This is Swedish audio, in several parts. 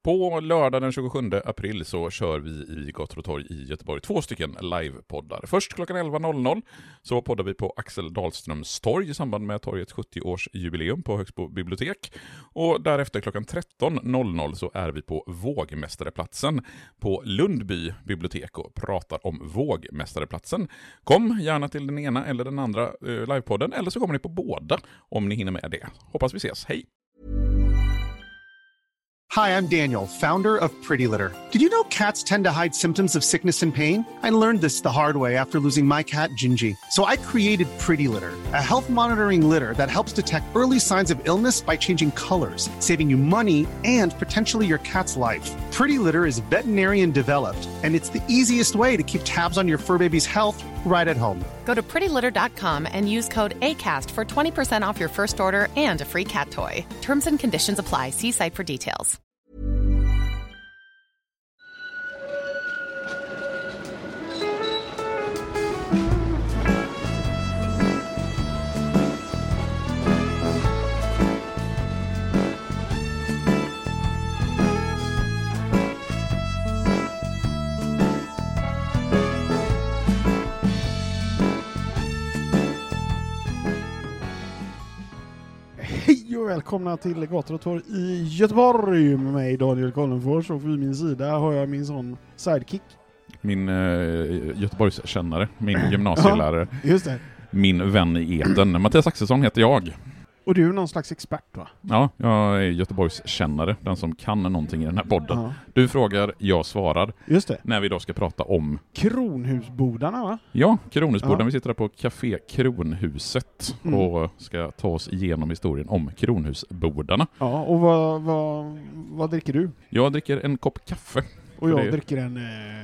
På lördag den 27 april så kör vi i Gator och torg i Göteborg 2 stycken livepoddar. Först klockan 11.00 så poddar vi på Axel Dahlströms torg i samband med torgets 70-årsjubileum på Högsbo bibliotek. Och därefter klockan 13.00 så är vi på Vågmästareplatsen på Lundby bibliotek och pratar om Vågmästareplatsen. Kom gärna till den ena eller den andra livepodden, eller så kommer ni på båda om ni hinner med det. Hoppas vi ses, hej! Hi, I'm Daniel, founder of Pretty Litter. Did you know cats tend to hide symptoms of sickness and pain? I learned this the hard way after losing my cat, Gingy. So I created Pretty Litter, a health monitoring litter that helps detect early signs of illness by changing colors, saving you money and potentially your cat's life. Pretty Litter is veterinarian developed, and it's the easiest way to keep tabs on your fur baby's health right at home. Go to prettylitter.com and use code ACAST for 20% off your first order and a free cat toy. Terms and conditions apply. See site for details. Hej och välkomna till Gator och torg i Göteborg med mig Daniel Kollenfors, och vid min sida har jag min sån sidekick. Min Göteborgskännare, min gymnasielärare, Just det. Min vän i eten. Mattias Axelsson heter jag. Och du är någon slags expert, va? Ja, jag är Göteborgskännare, den som kan någonting i den här podden. Ja. Du frågar, jag svarar. Just det. När vi då ska prata om Kronhusbodarna, va? Ja, Kronhusboden. Ja. Vi sitter här på Café Kronhuset och ska ta oss igenom historien om Kronhusbodarna. Ja, och vad dricker du? Jag dricker en kopp kaffe. Och jag dricker en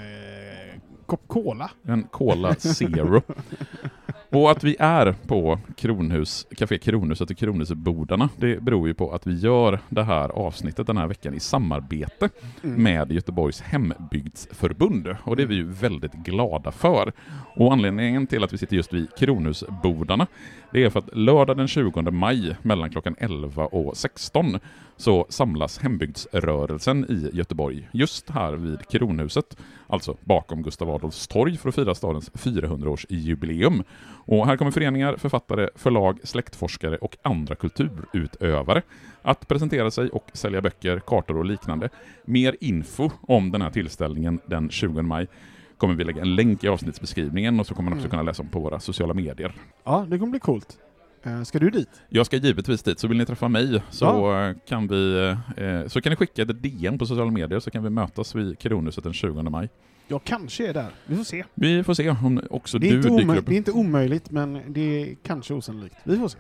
kopp cola. En Cola Zero. Och att vi är på Café Kronhuset och Kronhusbodarna, det beror ju på att vi gör det här avsnittet den här veckan i samarbete med Göteborgs hembygdsförbund. Och det är vi ju väldigt glada för. Och anledningen till att vi sitter just vid Kronhusbodarna, det är för att lördag den 20 maj mellan klockan 11 och 16 så samlas hembygdsrörelsen i Göteborg just här vid Kronhuset, alltså bakom Gustav Adolfs torg, för att fira stadens 400-årsjubileum. Och här kommer föreningar, författare, förlag, släktforskare och andra kulturutövare att presentera sig och sälja böcker, kartor och liknande. Mer info om den här tillställningen den 20 maj kommer vi lägga en länk i avsnittsbeskrivningen, och så kommer man också kunna läsa om på våra sociala medier. Ja, det kommer bli coolt. Ska du dit? Jag ska givetvis dit, så vill ni träffa mig så kan ni skicka ett DM på sociala medier, så kan vi mötas vid Kronhuset den 20 maj. Jag kanske är där. Vi får se. Vi får se om också det är du dyker upp. Det är inte omöjligt, men det är kanske osannolikt. Vi får se.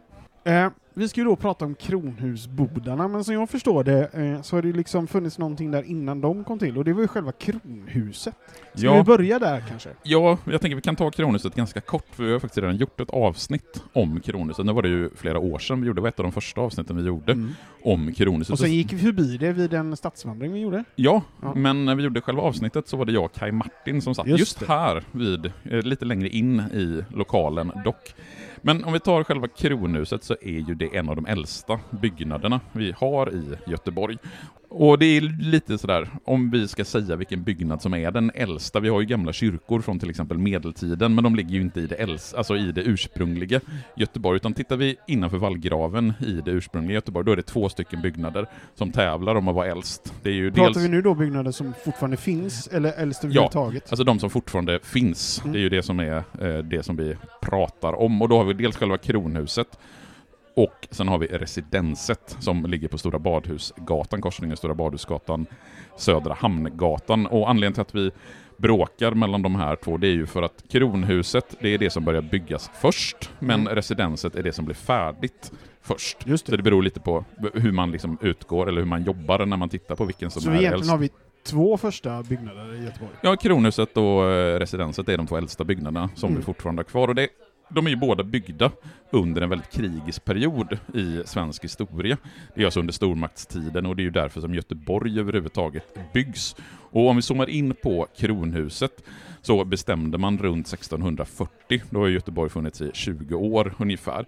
Vi ska ju då prata om Kronhusbodarna, men som jag förstår det så har det liksom funnits någonting där innan de kom till, och det var ju själva Kronhuset. Ska vi börja där kanske? Ja, jag tänker vi kan ta Kronhuset ganska kort, för vi har faktiskt redan gjort ett avsnitt om Kronhuset. Nu var det ju flera år sedan vi gjorde, ett av de första avsnitten vi gjorde om Kronhuset. Och sen gick vi förbi det vid en stadsvandring vi gjorde. Ja, men när vi gjorde själva avsnittet så var det jag och Kai Martin som satt just här vid, lite längre in i lokalen dock. Men om vi tar själva Kronhuset så är ju det en av de äldsta byggnaderna vi har i Göteborg. Och det är lite sådär, om vi ska säga vilken byggnad som är den äldsta. Vi har ju gamla kyrkor från till exempel medeltiden, men de ligger ju inte i i det ursprungliga Göteborg. Utan tittar vi innanför vallgraven i det ursprungliga Göteborg, då är det 2 stycken byggnader som tävlar om att vara äldst. Det är ju pratar vi nu då byggnader som fortfarande finns, eller äldst överhuvudtaget? Ja, alltså de som fortfarande finns. Det är ju det som är det som vi pratar om. Och då har vi dels själva Kronhuset, och sen har vi residenset som ligger på Stora Badhusgatan, korsningen Stora Badhusgatan, Södra Hamngatan. Och anledningen till att vi bråkar mellan de här två, det är ju för att Kronhuset, det är det som börjar byggas först, men residenset är det som blir färdigt först. Just det. Så det beror lite på hur man liksom utgår, eller hur man jobbar när man tittar på vilken som är äldst. Så egentligen har vi 2 första byggnader i Göteborg? Ja, Kronhuset och residenset är de 2 äldsta byggnaderna som vi fortfarande har kvar, och de är ju båda byggda under en väldigt krigisk period i svensk historia. Det är alltså under stormaktstiden, och det är ju därför som Göteborg överhuvudtaget byggs. Och om vi zoomar in på kronhuset så bestämde man runt 1640, då har Göteborg funnits i 20 år ungefär,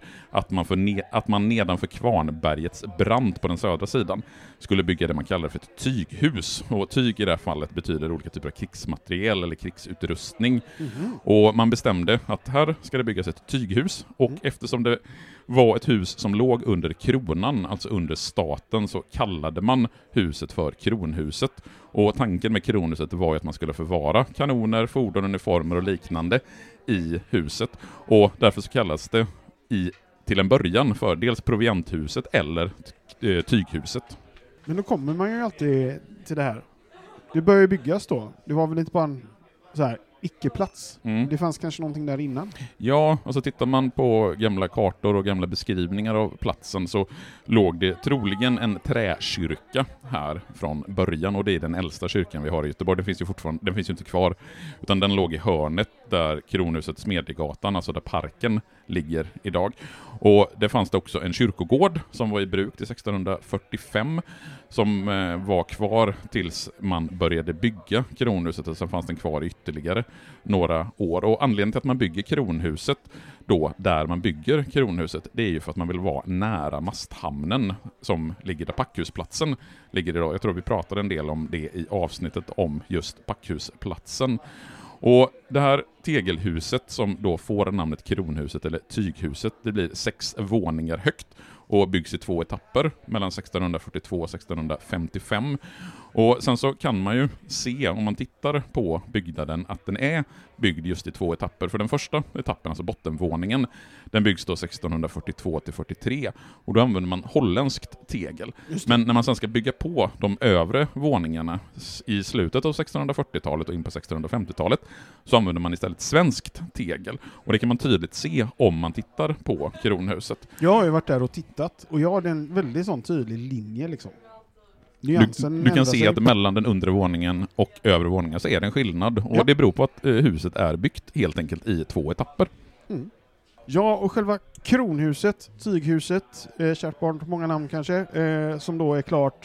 att man nedanför Kvarnbergets brant på den södra sidan skulle bygga det man kallar för ett tyghus. Och tyg i det här fallet betyder olika typer av krigsmateriel eller krigsutrustning. Och man bestämde att här ska det byggas ett tyghus, och eftersom det var ett hus som låg under kronan, alltså under staten, så kallade man huset för kronhuset. Och tanken med kronhuset var att man skulle förvara kanoner, fordon, uniformer och liknande i huset. Och därför så kallas det till en början för dels provianthuset eller tyghuset. Men då kommer man ju alltid till det här. Det började byggas då. Det var väl inte bara en så här icke-plats. Det fanns kanske någonting där innan. Ja, och så tittar man på gamla kartor och gamla beskrivningar av platsen så låg det troligen en träkyrka här från början, och det är den äldsta kyrkan vi har i Göteborg. Den finns ju inte kvar, utan den låg i hörnet där kronhuset Smedjegatan, alltså där parken ligger idag. Och det fanns det också en kyrkogård som var i bruk till 1645 som var kvar tills man började bygga kronhuset, och sen fanns den kvar ytterligare några år. Och anledningen till att man bygger kronhuset då, där man bygger kronhuset, det är ju för att man vill vara nära masthamnen som ligger där Packhusplatsen ligger idag. Jag tror vi pratade en del om det i avsnittet om just Packhusplatsen. Och det här tegelhuset som då får namnet kronhuset eller tyghuset, det blir 6 våningar högt och byggs i 2 etapper mellan 1642 och 1655. Och sen så kan man ju se, om man tittar på byggnaden, att den är byggd just i 2 etapper. För den första etappen, alltså bottenvåningen, den byggs då 1642 till 43, och då använder man holländskt tegel. Men när man sen ska bygga på de övre våningarna i slutet av 1640-talet och in på 1650-talet så använder man istället svenskt tegel. Och det kan man tydligt se om man tittar på kronhuset. Jag har ju varit där och tittat, och jag har en väldigt sån tydlig linje liksom. Du kan se att mellan den undre våningen och övre våningen så är det en skillnad. Och det beror på att huset är byggt helt enkelt i 2 etapper. Ja, och själva kronhuset, tyghuset, kärt barn på många namn kanske, som då är klart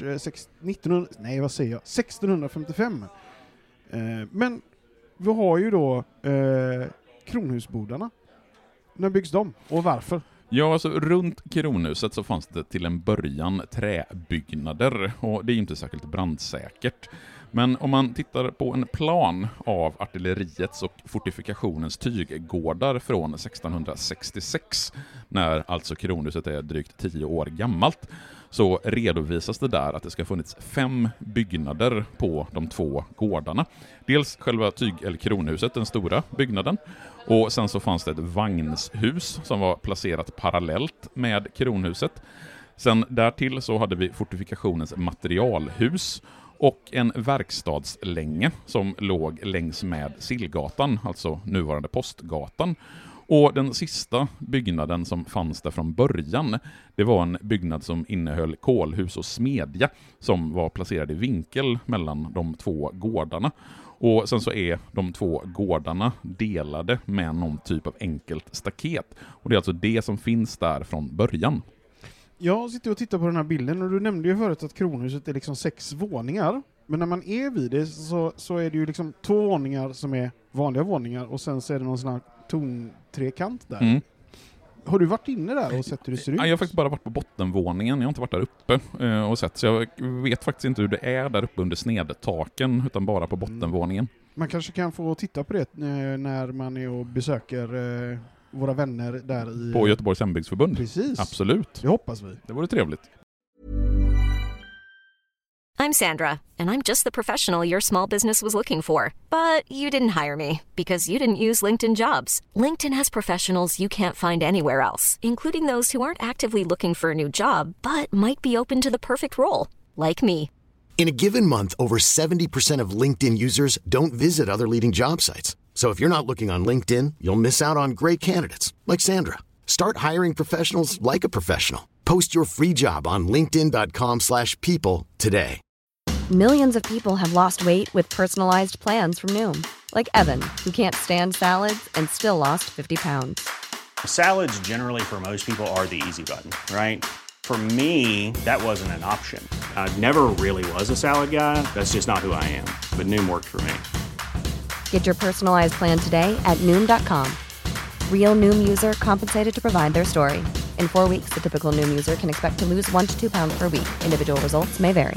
1655. Men vi har ju då kronhusbodarna. När byggs de och varför? Ja, alltså runt kronhuset så fanns det till en början träbyggnader, och det är inte särskilt brandsäkert. Men om man tittar på en plan av artilleriets och fortifikationens tyggårdar från 1666, när alltså kronhuset är drygt 10 år gammalt, så redovisas det där att det ska ha funnits 5 byggnader på de 2 gårdarna. Dels själva eller kronhuset, den stora byggnaden, och sen så fanns det ett vagnshus som var placerat parallellt med kronhuset. Sen därtill så hade vi fortifikationens materialhus och en verkstadslänge som låg längs med Sillgatan, alltså nuvarande Postgatan. Och den sista byggnaden som fanns där från början, det var en byggnad som innehöll kolhus och smedja som var placerad i vinkel mellan de 2 gårdarna. Och sen så är de 2 gårdarna delade med någon typ av enkelt staket. Och det är alltså det som finns där från början. Jag sitter och tittar på den här bilden, och du nämnde ju förut att kronhuset är liksom 6 våningar. Men när man är vid det så är det ju liksom 2 våningar som är vanliga våningar, och sen så är det någon sån här tontrekant där. Har du varit inne där och sett hur det ser ut? Jag har faktiskt bara varit på bottenvåningen, jag har inte varit där uppe och sett, så jag vet faktiskt inte hur det är där uppe under snedtaken, utan bara på bottenvåningen. Man kanske kan få titta på det när man är och besöker våra vänner där i... På Göteborgs hembygdsförbund? Precis. Absolut. Det hoppas vi. Det vore trevligt. I'm Sandra, and I'm just the professional your small business was looking for. But you didn't hire me because you didn't use LinkedIn Jobs. LinkedIn has professionals you can't find anywhere else, including those who aren't actively looking for a new job, but might be open to the perfect role, like me. In a given month, over 70% of LinkedIn users don't visit other leading job sites. So if you're not looking on LinkedIn, you'll miss out on great candidates like Sandra. Start hiring professionals like a professional. Post your free job on linkedin.com/people today. Millions of people have lost weight with personalized plans from Noom. Like Evan, who can't stand salads and still lost 50 pounds. Salads generally for most people are the easy button, right? For me, that wasn't an option. I never really was a salad guy. That's just not who I am. but Noom worked for me. Get your personalized plan today at Noom.com. Real Noom user compensated to provide their story. In 4 weeks, the typical Noom user can expect to lose 1 to 2 pounds per week. Individual results may vary.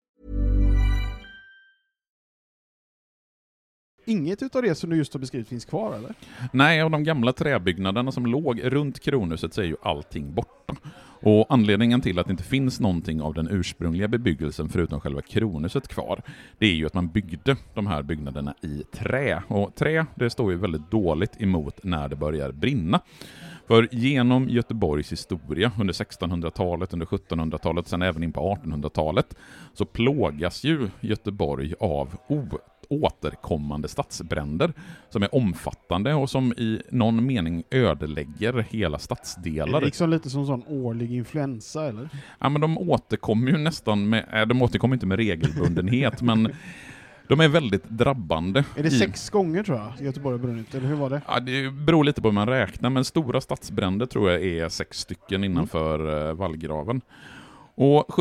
Inget utav det som du just har beskrivit finns kvar, eller? Nej, av de gamla träbyggnaderna som låg runt kronhuset så är ju allting borta. Och anledningen till att det inte finns någonting av den ursprungliga bebyggelsen förutom själva kronhuset kvar, det är ju att man byggde de här byggnaderna i trä. Och trä, det står ju väldigt dåligt emot när det börjar brinna. För genom Göteborgs historia under 1600-talet, under 1700-talet, sen även in på 1800-talet så plågas ju Göteborg av återkommande stadsbränder som är omfattande och som i någon mening ödelägger hela stadsdelar. Det är liksom lite som sån årlig influensa, eller? Ja, men de återkommer ju nästan med, de återkommer inte med regelbundenhet, men de är väldigt drabbande. Är det 6 gånger tror jag Göteborg har brunnit, eller hur var det? Ja, det beror lite på hur man räknar, men stora stadsbränder tror jag är 6 stycken innanför vallgraven. Och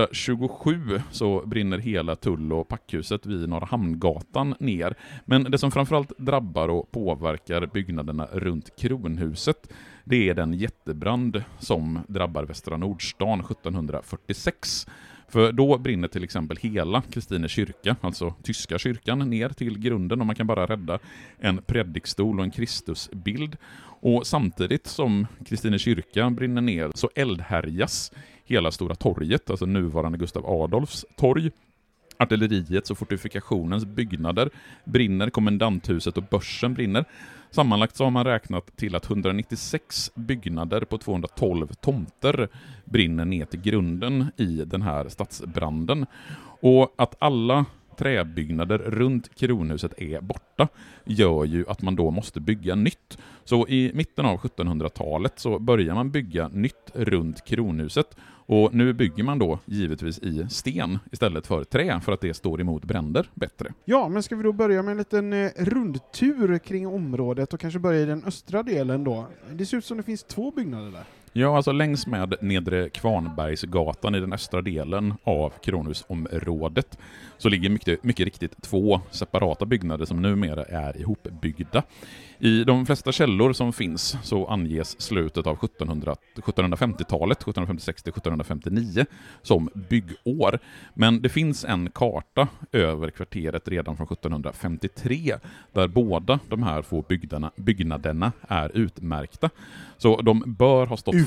1727 så brinner hela tull- och packhuset vid Norra Hamngatan ner. Men det som framförallt drabbar och påverkar byggnaderna runt kronhuset, det är den jättebrand som drabbar Västra Nordstan 1746. För då brinner till exempel hela Kristine kyrka, alltså tyska kyrkan, ner till grunden och man kan bara rädda en predikstol och en Kristusbild. Och samtidigt som Kristine kyrka brinner ner så eldhärjas hela Stora torget, alltså nuvarande Gustav Adolfs torg. Artilleriets och fortifikationens byggnader brinner, kommendanthuset och börsen brinner. Sammanlagt så har man räknat till att 196 byggnader på 212 tomter brinner ner till grunden i den här stadsbranden. Och att alla träbyggnader runt kronhuset är borta gör ju att man då måste bygga nytt. Så i mitten av 1700-talet så börjar man bygga nytt runt kronhuset. Och nu bygger man då givetvis i sten istället för trä för att det står emot bränder bättre. Ja, men ska vi då börja med en liten rundtur kring området och kanske börja i den östra delen då? Det ser ut som det finns 2 byggnader där. Ja, alltså längs med Nedre Kvarnbergsgatan i den östra delen av kronhusområdet så ligger mycket riktigt 2 separata byggnader som numera är ihopbyggda. I de flesta källor som finns så anges slutet av 1750-talet, 1756-1759, som byggår. Men det finns en karta över kvarteret redan från 1753 där båda de här 2 byggnaderna är utmärkta. Så de bör ha stått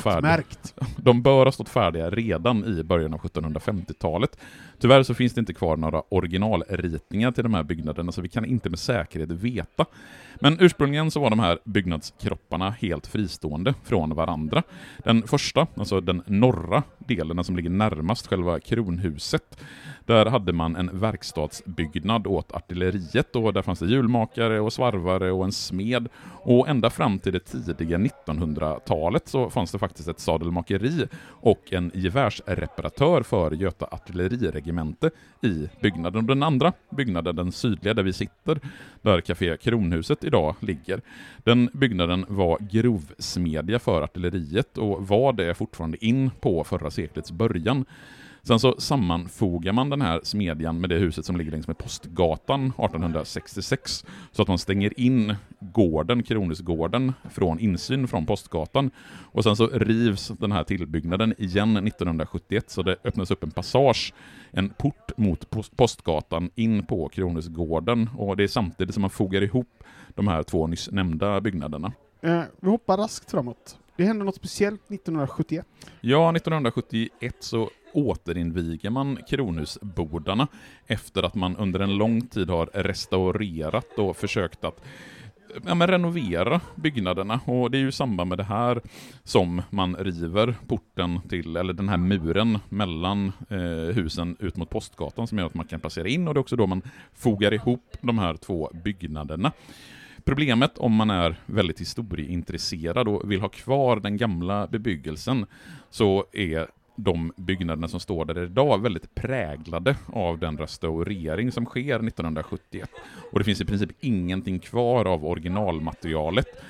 färdiga redan i början av 1750-talet. Tyvärr så finns det inte kvar några originalritningar till de här byggnaderna så vi kan inte med säkerhet veta. Men ursprungligen så var de här byggnadskropparna helt fristående från varandra. Den första, alltså den norra delen som ligger närmast själva kronhuset, där hade man en verkstadsbyggnad åt artilleriet och där fanns det hjulmakare och svarvare och en smed. Och ända fram till det tidiga 1900-talet så fanns det faktiskt ett sadelmakeri och en gevärsreparatör för Göta artilleriregemente i byggnaden. Och den andra byggnaden, den sydliga där vi sitter, där Café Kronhuset idag ligger, den byggnaden var grovsmedja för artilleriet och var det fortfarande in på förra seklets början. Sen så sammanfogar man den här smedjan med det huset som ligger längs med Postgatan 1866 så att man stänger in gården, Kronhusgården, från insyn från Postgatan. Och sen så rivs den här tillbyggnaden igen 1971 så det öppnas upp en passage, en port mot Postgatan in på Kronhusgården och det är samtidigt som man fogar ihop de här 2 nyss nämnda byggnaderna. Vi hoppar raskt framåt. Det hände något speciellt 1971. Ja, 1971 så återinviger man kronhusbodarna efter att man under en lång tid har restaurerat och försökt att renovera byggnaderna. Och det är ju i samband med det här som man river porten till, eller den här muren mellan husen ut mot Postgatan som gör att man kan passera in, och det är också då man fogar ihop de här 2 byggnaderna. Problemet om man är väldigt historieintresserad och vill ha kvar den gamla bebyggelsen så är de byggnaderna som står där idag väldigt präglade av den restaurering som sker 1971. Och det finns i princip ingenting kvar av originalmaterialet.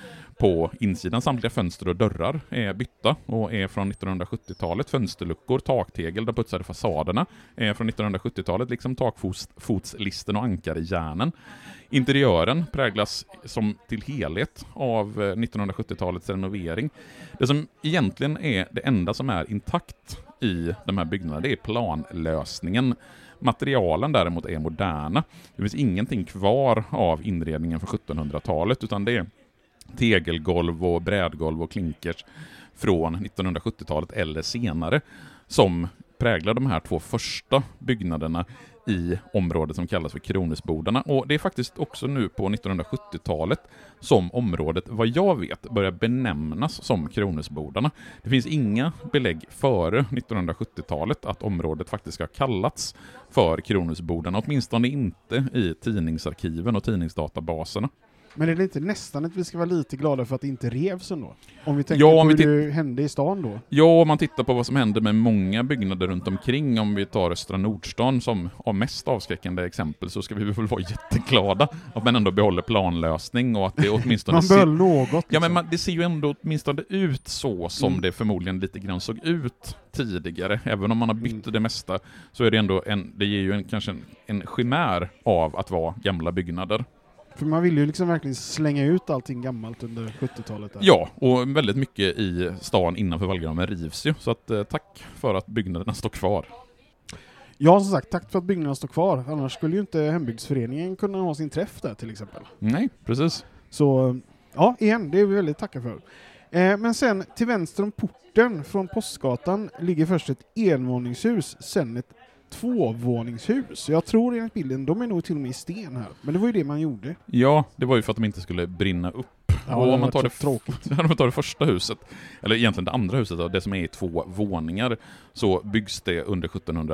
på insidan. Samtliga fönster och dörrar är bytta och är från 1970-talet. Fönsterluckor, taktegel, de putsade fasaderna är från 1970-talet, liksom takfotslisten och ankarjärnen. Interiören präglas som till helhet av 1970-talets renovering. Det som egentligen är det enda som är intakt i de här byggnaderna, det är planlösningen. Materialen däremot är moderna. Det finns ingenting kvar av inredningen från 1700-talet, utan det är tegelgolv och brädgolv och klinkers från 1970-talet eller senare som präglar de här två första byggnaderna i området som kallas för Kronhusbodarna. Och det är faktiskt också nu på 1970-talet som området, vad jag vet, börjar benämnas som Kronhusbodarna. Det finns inga belägg före 1970-talet att området faktiskt ska kallats för Kronhusbodarna, åtminstone inte i tidningsarkiven och tidningsdatabaserna. Men är det inte nästan att vi ska vara lite glada för att det inte revs ändå? Om vi tänker på hur det hände i stan då? Ja, om man tittar på vad som händer med många byggnader runt omkring, om vi tar Östra Nordstan som av mest avskräckande exempel, så ska vi väl vara jätteglada att man ändå behåller planlösning och att det åtminstone... man behöll något. Liksom. Ja, men det ser ju ändå åtminstone ut så som det förmodligen lite grann såg ut tidigare. Även om man har bytt det mesta så är det ändå det ger ju kanske en chimär av att vara gamla byggnader. För man vill ju liksom verkligen slänga ut allting gammalt under 70-talet. Där. Ja, och väldigt mycket i stan innanför Vallgraven rivs ju. Så att, tack för att byggnaderna står kvar. Ja, som sagt, tack för att byggnaderna står kvar. Annars skulle ju inte hembygdsföreningen kunna ha sin träff där till exempel. Nej, precis. Så, ja, igen, det är vi väldigt tackar för. Men sen till vänster om porten från Postgatan ligger först ett envåningshus, sen ett tvåvåningshus. Jag tror enligt bilden, de är nog till och med i sten här. Men det var ju det man gjorde. Ja, det var ju för att de inte skulle brinna upp. Ja, och det om man tar tråkigt. om man tar det första huset, eller egentligen det andra huset då, det som är i 2 våningar, så byggs det under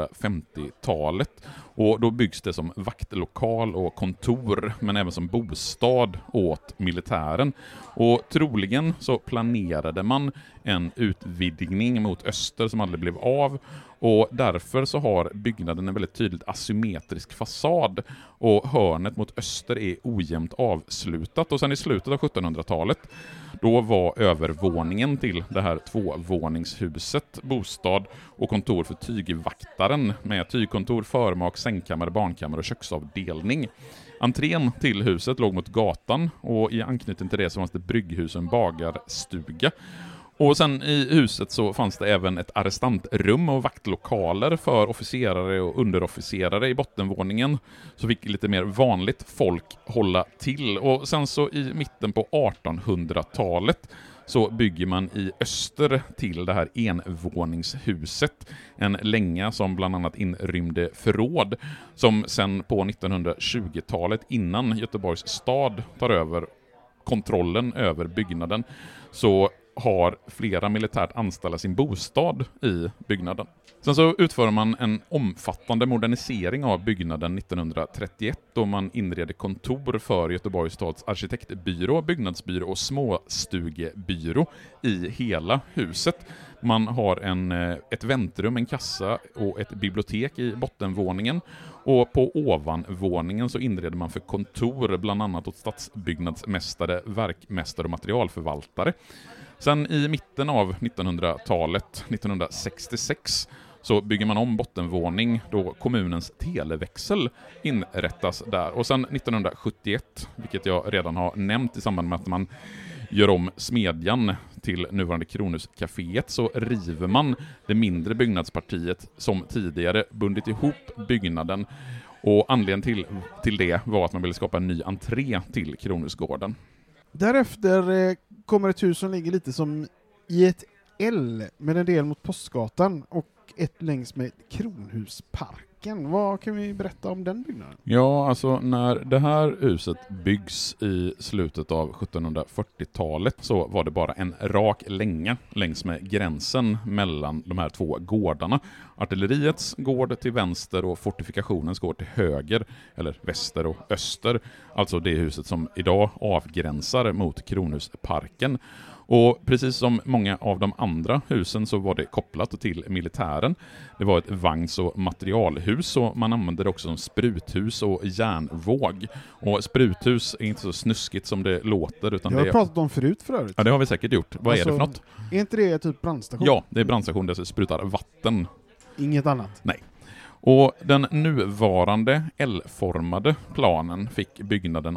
1750-talet. Och då byggs det som vaktlokal och kontor, men även som bostad åt militären. Och troligen så planerade man en utvidgning mot öster som aldrig blev av. Och därför så har byggnaden en väldigt tydligt asymmetrisk fasad och hörnet mot öster är ojämnt avslutat. Och sen i slutet av 1700-talet då var övervåningen till det här 2-våningshuset bostad och kontor för tygvaktaren med tygkontor, förmak, sängkammare, barnkammare och köksavdelning. Entrén till huset låg mot gatan och i anknytning till det så fanns det brygghus och en bagarstuga. Och sen i huset så fanns det även ett arrestantrum och vaktlokaler för officerare och underofficerare i bottenvåningen. Så fick lite mer vanligt folk hålla till. Och sen så i mitten på 1800-talet så bygger man i öster till det här envåningshuset. En länga som bland annat inrymde förråd som sen på 1920-talet innan Göteborgs stad tar över kontrollen över byggnaden så har flera militärt anställda sin bostad i byggnaden. Sen så utför man en omfattande modernisering av byggnaden 1931 då man inreder kontor för Göteborgs stads arkitektbyrå, byggnadsbyrå och småstugebyrå i hela huset. Man har ett väntrum, en kassa och ett bibliotek i bottenvåningen. Och på ovanvåningen så inreder man för kontor bland annat åt stadsbyggnadsmästare, verkmästare och materialförvaltare. Sen i mitten av 1900-talet, 1966, så bygger man om bottenvåning då kommunens televäxel inrättas där. Och sen 1971, vilket jag redan har nämnt i samband med att man gör om Smedjan till nuvarande Kronhuscaféet, så river man det mindre byggnadspartiet som tidigare bundit ihop byggnaden. Och anledningen till det var att man ville skapa en ny entré till Kronhusgården. Därefter kommer ett hus som ligger lite som i ett L med en del mot Postgatan och ett längs med Kronhusparken. Vad kan vi berätta om den byggnaden? Ja, alltså när det här huset byggs i slutet av 1740-talet så var det bara en rak länga längs med gränsen mellan de här 2 gårdarna. Artilleriets gård till vänster och fortifikationens gård till höger, eller väster och öster. Alltså det huset som idag avgränsar mot Kronhusparken. Och precis som många av de andra husen så var det kopplat till militären. Det var ett vagns- och materialhus och man använde det också som spruthus och järnvåg. Och spruthus är inte så snuskigt som det låter. Utan det har vi pratat om förut för övrigt. Ja, det har vi säkert gjort. Vad är det för något? Är inte det typ brandstation? Ja, det är brandstation där det sprutar vatten. Inget annat? Nej. Och den nuvarande L-formade planen fick byggnaden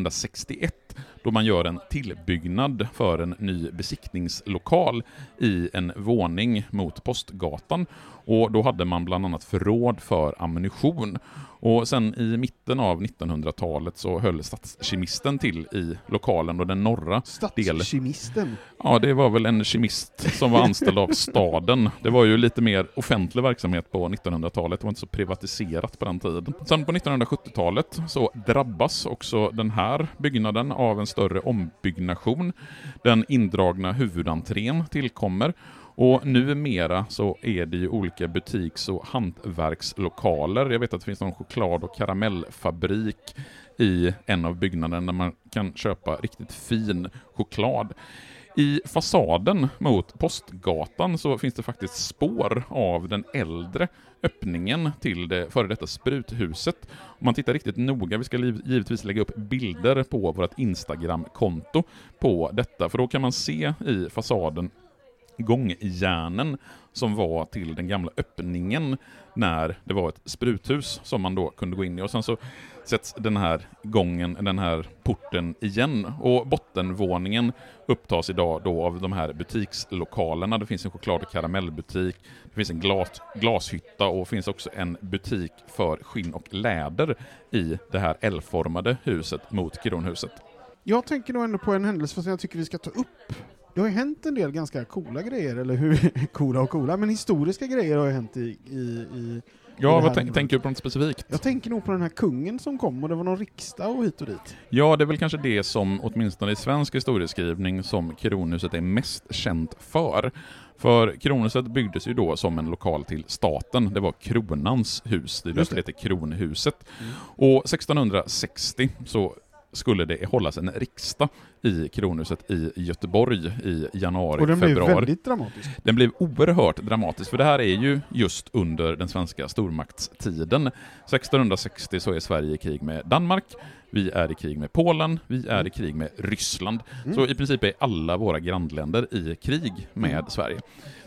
1861 då man gör en tillbyggnad för en ny besiktningslokal i en våning mot Postgatan. Och då hade man bland annat förråd för ammunition. Och sen i mitten av 1900-talet så höll stadskemisten till i lokalen och den norra delen. Stadskemisten? Ja, det var väl en kemist som var anställd av staden. Det var ju lite mer offentlig verksamhet på 1900-talet. Det var inte så privatiserat på den tiden. Sen på 1970-talet så drabbas också den här byggnaden av en större ombyggnation. Den indragna huvudentrén tillkommer. Och numera så är det ju olika butiks- och hantverkslokaler. Jag vet att det finns någon choklad- och karamellfabrik i en av byggnaderna där man kan köpa riktigt fin choklad. I fasaden mot Postgatan så finns det faktiskt spår av den äldre öppningen till det före detta spruthuset. Om man tittar riktigt noga, vi ska givetvis lägga upp bilder på vårt Instagram-konto på detta, för då kan man se i fasaden gångjärnen som var till den gamla öppningen när det var ett spruthus som man då kunde gå in i. Och sen så sätts den här gången, den här porten igen. Och bottenvåningen upptas idag då av de här butikslokalerna. Det finns en choklad- och karamellbutik, det finns en glashytta och finns också en butik för skinn och läder i det här L-formade huset mot Kronhuset. Jag tänker nog ändå på en händelse som jag tycker vi ska ta upp. Det har ju hänt en del ganska coola grejer, eller hur? coola, men historiska grejer har ju hänt i ja, vad tänker du på något specifikt? Jag tänker nog på den här kungen som kom och det var någon riksdag och hit och dit. Ja, det är väl kanske det som åtminstone i svensk historieskrivning som Kronhuset är mest känt för. För Kronhuset byggdes ju då som en lokal till staten. Det var kronans hus, det är därför det heter Kronhuset. Och 1660 så skulle det hållas en riksdag i Kronhuset i Göteborg i januari, och den februari. Blev väldigt dramatisk. Den blev oerhört dramatisk, för det här är ju just under den svenska stormaktstiden. 1660 så är Sverige i krig med Danmark, vi är i krig med Polen, vi är i krig med Ryssland. Så i princip är alla våra grannländer i krig med Sverige.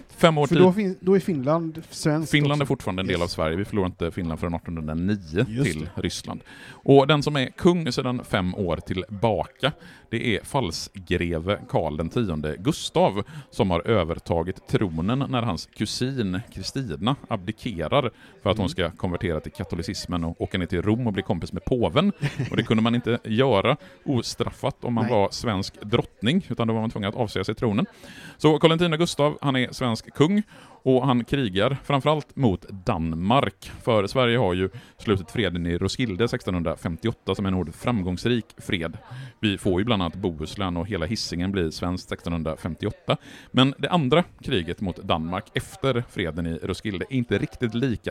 5 år för då är Finland svenskt. Finland är fortfarande en del av Sverige. Vi förlorade inte Finland förrän 1809 till Ryssland. Och den som är kung sedan 5 år tillbaka, det är falsgreve Karl X Gustav som har övertagit tronen när hans kusin Kristina abdikerar för att hon ska konvertera till katolicismen och åka ner till Rom och bli kompis med påven. Och det kunde man inte göra ostraffat om man var svensk drottning, utan då var man tvungen att avsäga sig tronen. Så Karl X Gustav, han är svensk kung och han krigar framförallt mot Danmark. För Sverige har ju slutit freden i Roskilde 1658 som en framgångsrik fred. Vi får ju bland annat Bohuslän och hela Hisingen blir svenskt 1658. Men det andra kriget mot Danmark efter freden i Roskilde är inte riktigt lika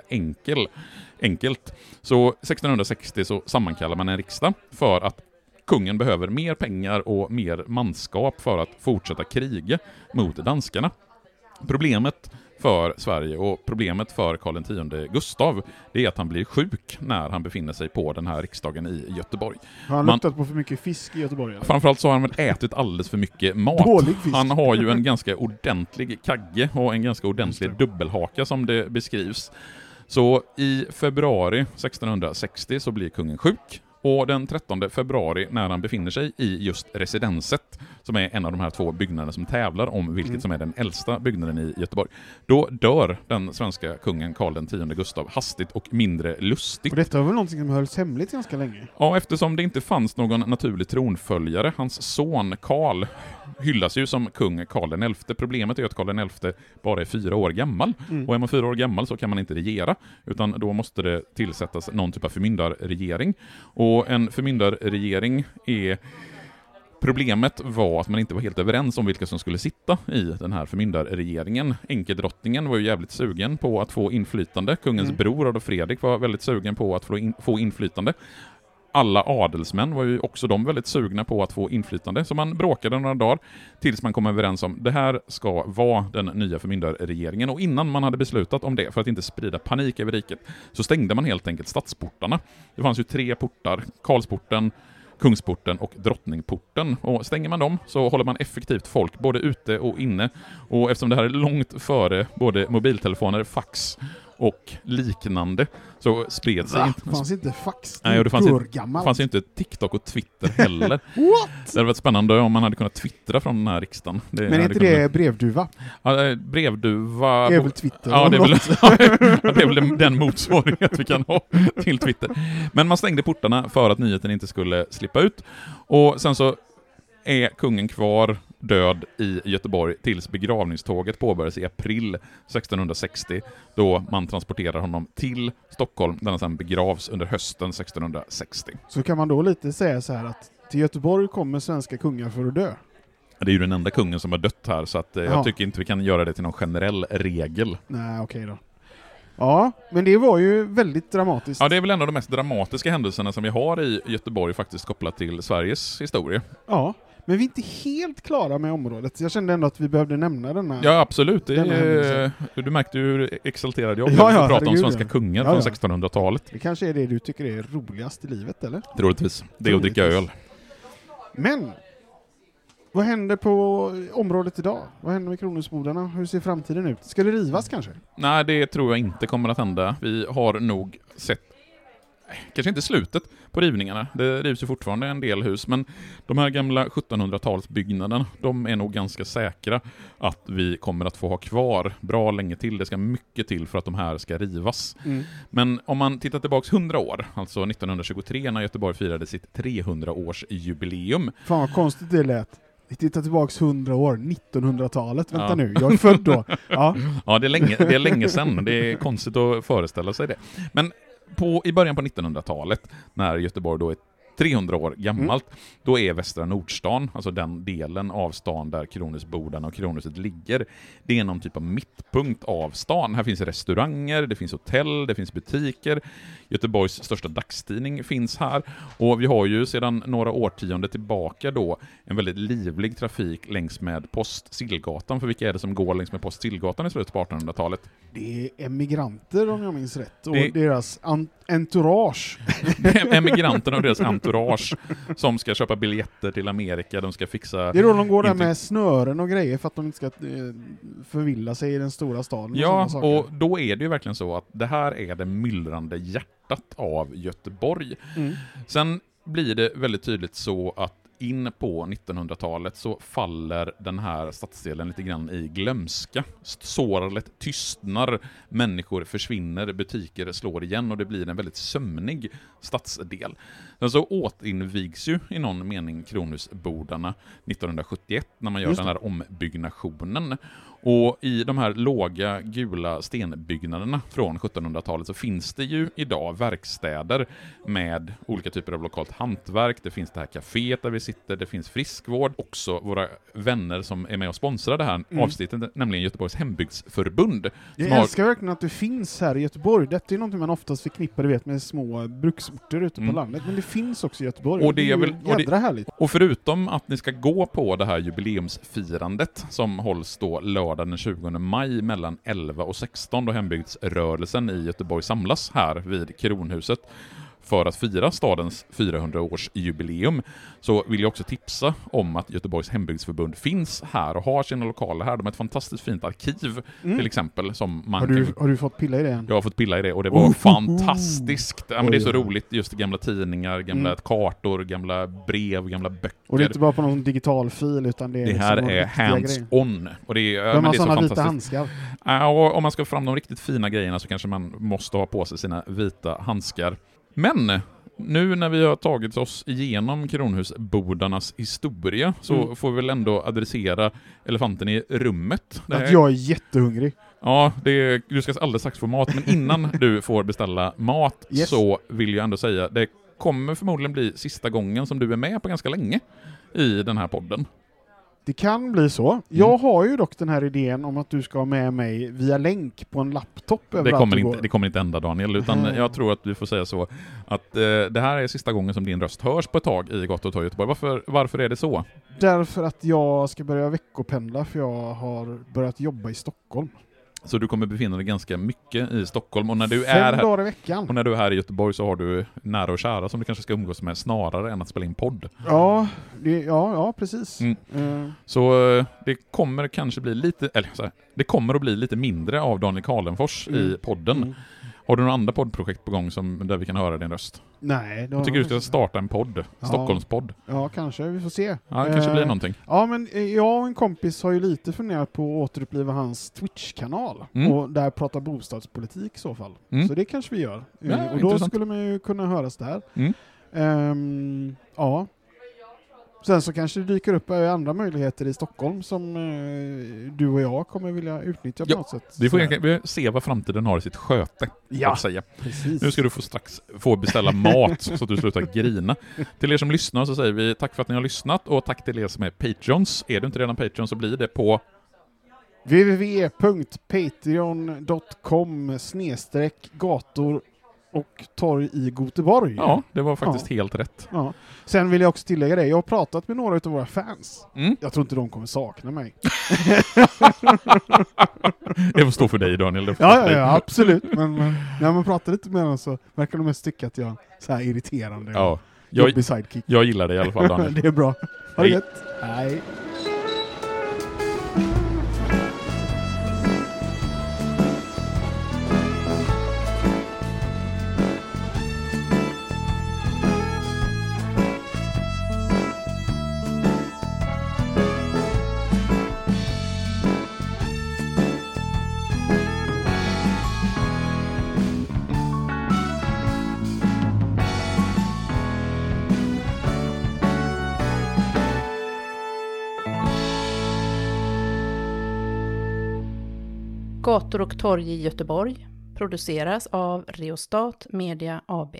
enkelt. Så 1660 så sammankallar man en riksdag för att kungen behöver mer pengar och mer manskap för att fortsätta kriga mot danskarna. Problemet för Sverige och problemet för Karl X Gustav, det är att han blir sjuk när han befinner sig på den här riksdagen i Göteborg. Har han luktat på för mycket fisk i Göteborg? Eller? Framförallt så har han väl ätit alldeles för mycket mat. Dålig fisk. Han har ju en ganska ordentlig kagge och en ganska ordentlig dubbelhaka som det beskrivs. Så i februari 1660 så blir kungen sjuk. Och den 13 februari när han befinner sig i just residenset, som är en av de här 2 byggnaderna som tävlar om vilket som är den äldsta byggnaden i Göteborg, då dör den svenska kungen Karl X Gustav hastigt och mindre lustigt. Och detta var väl någonting som hölls hemligt ganska länge? Ja, eftersom det inte fanns någon naturlig tronföljare. Hans son Karl hyllas ju som kung Karl XI. Problemet är att Karl XI bara är 4 år gammal. Och är man 4 år gammal så kan man inte regera, utan då måste det tillsättas någon typ av förmyndarregering. Och en förmyndarregering är... Problemet var att man inte var helt överens om vilka som skulle sitta i den här förmyndarregeringen. Enkedrottningen var ju jävligt sugen på att få inflytande. Kungens bror Adolf Fredrik var väldigt sugen på att få inflytande. alla adelsmän var ju också de väldigt sugna på att få inflytande, så man bråkade några dagar tills man kom överens om det här ska vara den nya förmyndarregeringen. Och innan man hade beslutat om det, för att inte sprida panik över riket, så stängde man helt enkelt stadsportarna. Det fanns ju 3 portar, Karlsporten, Kungsporten och Drottningporten. Och stänger man dem så håller man effektivt folk både ute och inne. Och eftersom det här är långt före både mobiltelefoner, fax och liknande, så spred sig inte... Fanns inte fax? Nej, och det fanns inte TikTok och Twitter heller. What? Det hade varit spännande om man hade kunnat twittra från den här riksdagen. Men är inte det brevduva? Ja, brevduva... Det är väl Twitter? Ja, det är väl den motsvarighet vi kan ha till Twitter. Men man stängde portarna för att nyheten inte skulle slippa ut. Och sen så är kungen kvar död i Göteborg tills begravningståget påbörjades i april 1660, då man transporterar honom till Stockholm där han sedan begravs under hösten 1660. Så kan man då lite säga så här att till Göteborg kommer svenska kungar för att dö? Det är ju den enda kungen som har dött här, så att jag tycker inte vi kan göra det till någon generell regel. Nej, okej då. Ja, men det var ju väldigt dramatiskt. Ja, det är väl en av de mest dramatiska händelserna som vi har i Göteborg faktiskt kopplat till Sveriges historia. Ja. Men vi är inte helt klara med området. Jag kände ändå att vi behövde nämna denna. Ja, absolut. Du märkte ju hur exalterad jag blev att prata om svenska kungar från 1600-talet. Det kanske är det du tycker är roligast i livet, eller? Troligtvis. Det är att dricka öl. Men vad händer på området idag? Vad händer med Kronhusbodarna? Hur ser framtiden ut? Ska det rivas kanske? Nej, det tror jag inte kommer att hända. Vi har nog sett kanske inte slutet på rivningarna. Det rivs ju fortfarande en del hus, men de här gamla 1700-talsbyggnaderna, de är nog ganska säkra att vi kommer att få ha kvar bra länge till. Det ska mycket till för att de här ska rivas. Men om man tittar tillbaks 100 år, alltså 1923 när Göteborg firade sitt 300-årsjubileum. Fan vad konstigt det lät. Vi tittar tillbaks 100 år, 1900-talet. Vänta nu, jag är född då. Ja, det är länge sedan. Det är konstigt att föreställa sig det. Men i början på 1900-talet, när Göteborg då är 300 år gammalt, då är Västra Nordstan, alltså den delen av stan där Kronhusbodarna och Kronhuset ligger, det är någon typ av mittpunkt av stan. Här finns restauranger, det finns hotell, det finns butiker. Göteborgs största dagstidning finns här, och vi har ju sedan några årtionden tillbaka då en väldigt livlig trafik längs med Post-Sillgatan. För vilka är det som går längs med Post-Sillgatan i slutet på 1800-talet? Det är emigranter, om jag minns rätt, och deras entourage. Emigranterna och deras entourage som ska köpa biljetter till Amerika, de ska fixa... Det är då de går där med snören och grejer för att de inte ska förvilla sig i den stora staden. Ja, och då är det ju verkligen så att det här är det myllrande hjärtat av Göteborg. Sen blir det väldigt tydligt så att in på 1900-talet så faller den här stadsdelen lite grann i glömska. Sårlet tystnar, människor försvinner, butiker slår igen och det blir en väldigt sömnig stadsdel. Sen så återinvigs ju i någon mening Kronhusbodarna 1971 när man gör den här ombyggnationen. Och i de här låga gula stenbyggnaderna från 1700-talet så finns det ju idag verkstäder med olika typer av lokalt hantverk. Det finns det här kaféet där vi sitter, det finns friskvård. Också våra vänner som är med och sponsrar det här avsnittet, nämligen Göteborgs hembygdsförbund. Jag älskar verkligen att det finns här i Göteborg. Detta är någonting man oftast förknippar, du vet, med små bruksorter ute på landet. Men det finns också i Göteborg. Och det är väl jädra härligt. Och förutom att ni ska gå på det här jubileumsfirandet som hålls då lördag den 20 maj mellan 11 och 16 då hembygdsrörelsen i Göteborg samlas här vid Kronhuset för att fira stadens 400-årsjubileum, så vill jag också tipsa om att Göteborgs hembygdsförbund finns här och har sina lokaler här. De har ett fantastiskt fint arkiv till exempel. Som man har du fått pilla i det? Jag har fått pilla i det och det var fantastiskt. Ja, men det är så roligt, just gamla tidningar, gamla kartor, gamla brev, gamla böcker. Och det är inte bara på någon digital fil utan det är det här är hands-on. Och det är, de har det är sådana så vita handskar. Ja, och om man ska få fram de riktigt fina grejerna så kanske man måste ha på sig sina vita handskar. Men nu när vi har tagit oss igenom Kronhusbodarnas historia så får vi väl ändå adressera elefanten i rummet. Att jag är jättehungrig. Ja, du ska alldeles strax få mat, men innan du får beställa mat så vill jag ändå säga det kommer förmodligen bli sista gången som du är med på ganska länge i den här podden. Det kan bli så. Jag har ju dock den här idén om att du ska ha med mig via länk på en laptop. Det kommer inte ända, Daniel, utan jag tror att vi får säga så att det här är sista gången som din röst hörs på ett tag i Gott och Torg Göteborg. Varför är det så? Därför att jag ska börja veckopendla, för jag har börjat jobba i Stockholm. Så du kommer befinna dig ganska mycket i Stockholm, och när du 5 dagar i veckan. Och när du är här i Göteborg så har du nära och kära som du kanske ska umgås med snarare än att spela in podd. Ja, precis. Så det kommer kanske bli lite, eller så här, det kommer att bli lite mindre av Daniel Karlenfors i podden. Har du några andra poddprojekt på gång där vi kan höra din röst? Nej. Jag tycker du ska starta en podd, Stockholmspodd. Ja, kanske. Vi får se. Ja, det kanske blir någonting. Ja, men jag och en kompis har ju lite funderat på att återuppliva hans Twitch-kanal. Och där prata bostadspolitik i så fall. Så det kanske vi gör. Ja, och då intressant. skulle man ju kunna höras där. Ja. Sen så kanske det dyker upp andra möjligheter i Stockholm som du och jag kommer vilja utnyttja på något sätt. Vi får se vad framtiden har i sitt sköte. Ja, säga. precis. Nu ska du strax få beställa mat så att du slutar grina. Till er som lyssnar så säger vi tack för att ni har lyssnat, och tack till er som är Patreons. Är du inte redan Patreon så blir det på www.patreon.com/gator och torg i Göteborg. Ja, det var faktiskt helt rätt. Ja. Sen vill jag också tillägga det. Jag har pratat med några av våra fans. Jag tror inte de kommer sakna mig. Det får stå för dig, Daniel. Ja, absolut. Men när man pratar lite med dem så verkar de mest tycka att jag är så här irriterande. Ja. Jobbig sidekick. Jag gillar det i alla fall, Daniel. Det är bra. Ha det gött. Hej. Gator och torg i Göteborg produceras av Reostat Media AB.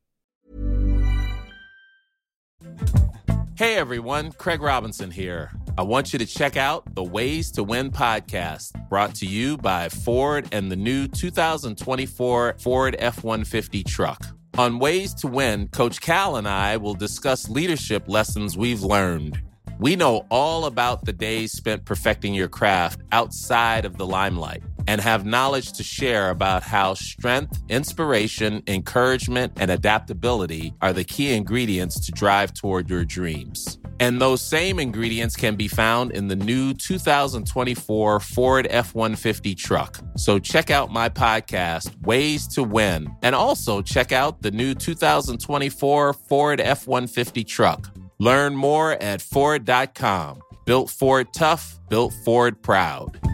Hey everyone, Craig Robinson here. I want you to check out the Ways to Win podcast, brought to you by Ford and the new 2024 Ford F-150 truck. On Ways to Win, Coach Cal and I will discuss leadership lessons we've learned. We know all about the days spent perfecting your craft outside of the limelight and have knowledge to share about how strength, inspiration, encouragement, and adaptability are the key ingredients to drive toward your dreams. And those same ingredients can be found in the new 2024 Ford F-150 truck. So check out my podcast, Ways to Win, and also check out the new 2024 Ford F-150 truck. Learn more at Ford.com. Built Ford tough, built Ford proud.